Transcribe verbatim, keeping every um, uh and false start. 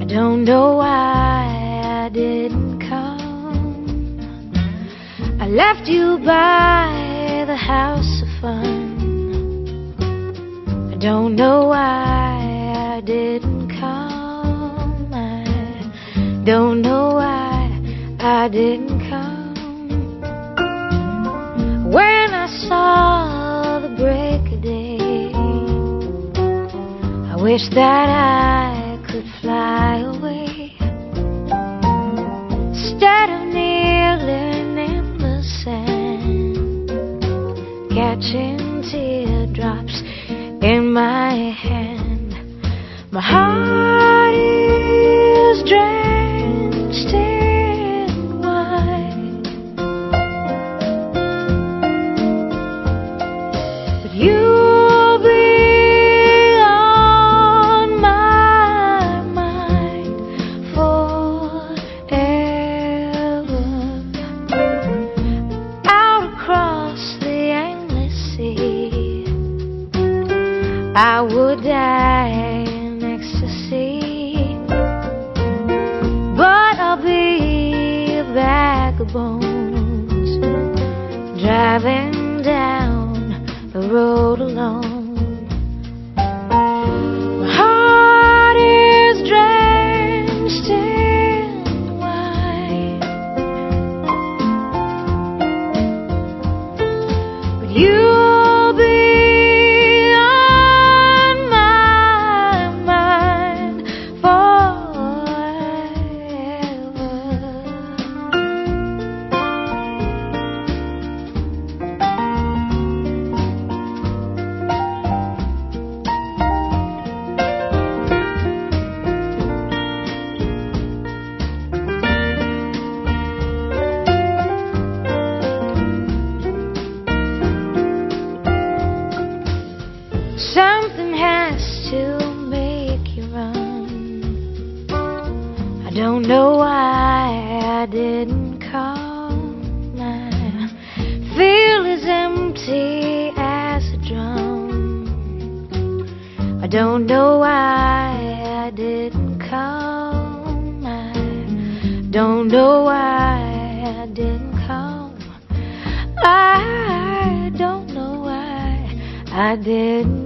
don't know why I didn't come. I left you by the house of fun. I don't know why I didn't come. I don't know why I didn't come. When I saw the break of day, I wish that I could fly away instead of kneeling in the sand, catching teardrops in my hand. My heart is drenched in wine, but you'll be on my mind forever. Out across the endless sea, I would die in ecstasy, but I'll be a bag of bones driving down the road alone. My heart is drenched in wine, but you'll be something has to make you run. I don't know why I didn't come. I feel as empty as a drum. I don't know why I didn't come. I don't know why I didn't come. I don't know why I didn't